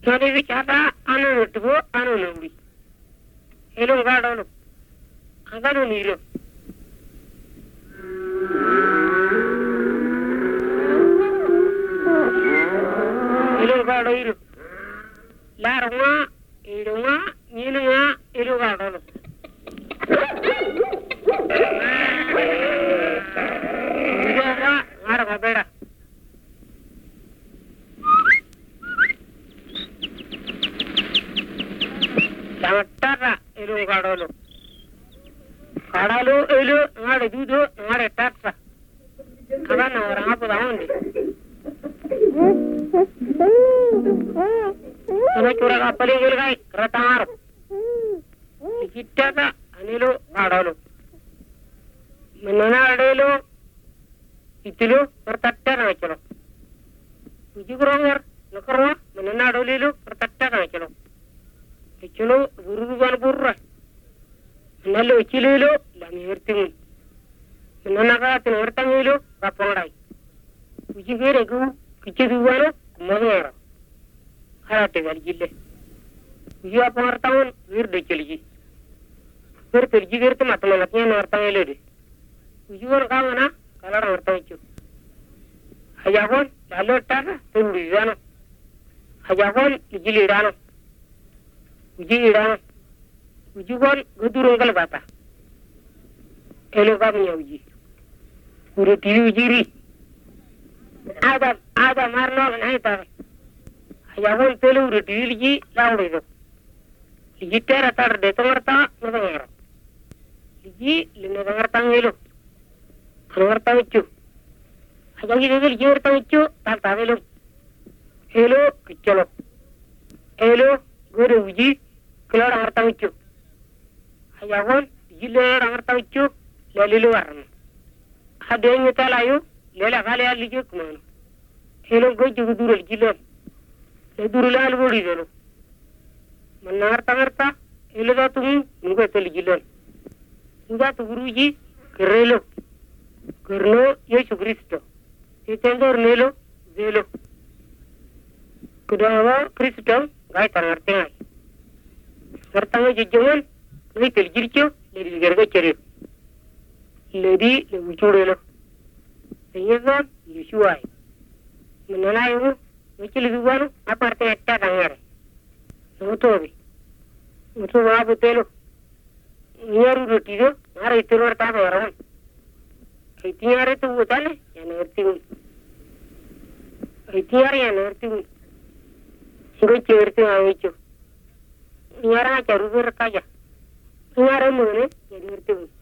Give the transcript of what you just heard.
Jadi bicara anu itu anu nabi. Hello gadolo. Agado nilo. Hello gado ilu. Larunga, ilunga, nilunga, ilu gadolo. Iluga ngarga beda. Tara ilu gadolo. Kadalu ilu ngade dudu ngade tata. Karena orang apa tahun ni? Sama curang apa lagi lagi kereta arab. Kita tak anilu kadalu. Menana adelu itu pertatta nak calo. Uji kurangnya nakarwa menana adelu pertatta nak calo. Calo buru burra. Nalo chililo la mirting. Nanaga tinartangilo kapongai. Uji gere gu kichiduwano kumagera. Harate galjille. Uji aponartangon wirde chiliji. Wirte jigerte matmanatnya nartangelo de. Uji wan kamana kalar nartangichu. Hajagon lalo tara tundizano. Hajagon ijilirano. Uji irano. Uji gon gudurungal bata. Elo kamnya uji. Udah tiri ujiri. Ada marno naik tar. Ayawan telu udah tiri uji lalu itu. Liji tera tar de tomarta ngedengar. Liji lina dengar tangelo. Dengar tangicu. Aja gitu liji dengar tangicu tar tavelo. Elo kecelo. Elo gede uji keluar dengar tangicu. Ayawan jile dengar tangicu lelilu warna. Ada yang nyetalayu, lela kali ali juk mana. Hello gue juga durul jilan. Durul al bodi dulu. Menarta, hello dah tu nunggu teli jilan. Udah tu guruji kerelo. Kerno Yesus Kristo. Itendor nelo zelo. Kudawa Kristo gai tangarti ngai. Ngartanga jejuan, ngai teli jircho, leli gerga ceri. Lady le wuchurelo. Senyezon Yeshuai. Menelayu wuchili duwanu aparte etta dangare. Nutobi. Nutobi abu telo. Nyaru rotido ngara itirwar tabe warawan. Itinyare tu wutale yana ertigun. Itinyare yana ertigun. Ngoche ertigun awicho. Nyara charu berkaja. Nyara mune yana ertigun.